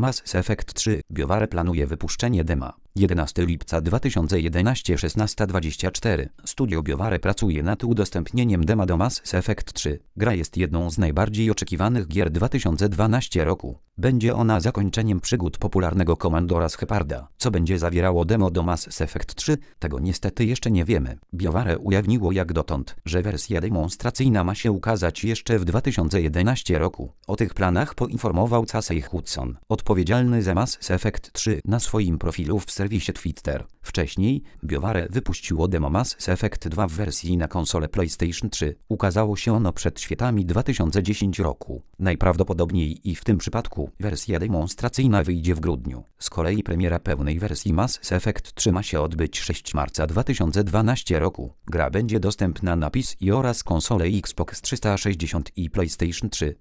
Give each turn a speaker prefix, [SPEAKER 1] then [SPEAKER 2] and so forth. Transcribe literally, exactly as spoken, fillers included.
[SPEAKER 1] Mass Effect trzy. BioWare planuje wypuszczenie dema. jedenastego lipca dwa tysiące jedenastego szesnasta dwadzieścia cztery. Studio BioWare pracuje nad udostępnieniem dema do Mass Effect trzy. Gra jest jedną z najbardziej oczekiwanych gier dwa tysiące dwunastego roku. Będzie ona zakończeniem przygód popularnego komandora Sheparda. Co będzie zawierało demo do Mass Effect trzy? Tego niestety jeszcze nie wiemy. BioWare ujawniło jak dotąd, że wersja demonstracyjna ma się ukazać jeszcze w dwa tysiące jedenastego roku. O tych planach poinformował Casey Hudson, odpowiedzialny za Mass Effect trzy, na swoim profilu w serwisie Twitter. Wcześniej BioWare wypuściło demo Mass Effect dwa w wersji na konsolę PlayStation trzy. Ukazało się ono przed świętami dwa tysiące dziesiątego roku. Najprawdopodobniej i w tym przypadku wersja demonstracyjna wyjdzie w grudniu. Z kolei premiera pełnej wersji Mass Effect trzy ma się odbyć szóstego marca dwa tysiące dwunastego roku. Gra będzie dostępna na P C oraz konsole Xbox trzysta sześćdziesiąt i PlayStation trzy.